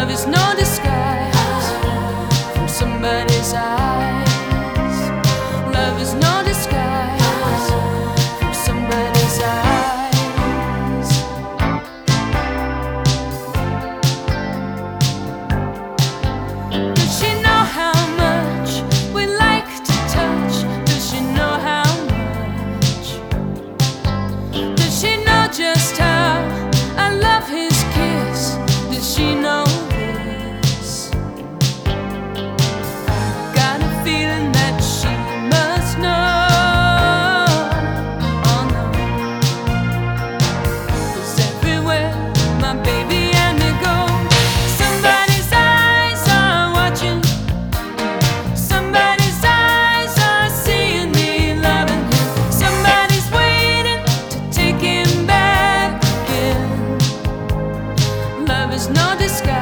Love is no disguise from somebody's eyes. Love is no disguise from somebody's eyes. Does she know how much we like to touch? Does she know how much? Does she know just how I love his kiss? Does she know this? Got a feeling that she must know. Oh no, 'cause everywhere my baby and me go, somebody's eyes are watching. Somebody's eyes are seeing me loving him. Somebody's waiting to take him back again. Love is no disguise